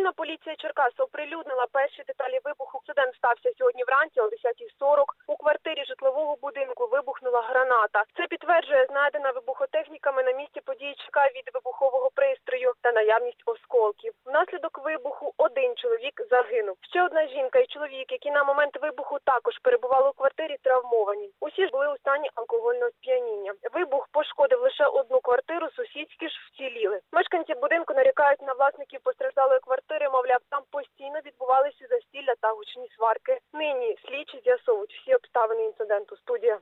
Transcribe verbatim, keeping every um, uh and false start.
Патрульна поліція Черкас оприлюднила перші деталі вибуху. Інцидент стався сьогодні вранці о десятій сорок. У квартирі житлового будинку вибухнула граната. Це підтверджує знайдена вибухотехніками на місці події ЧК від вибухового пристрою та наявність осколків. Внаслідок вибуху один чоловік загинув. Ще одна жінка і чоловік, які на момент вибуху також перебували у квартирі, травмовані. Усі ж були у стані алкогольного сп'яніння. Вибух пошкодив лише одну квартиру, сусідські ж вціліли. Мешканці будинку нарікають на власників постраждалої квартири, мовляв, там постійно відбувалися застілля та гучні сварки. Нині слідчі з'ясовують всі обставини інциденту. Студія.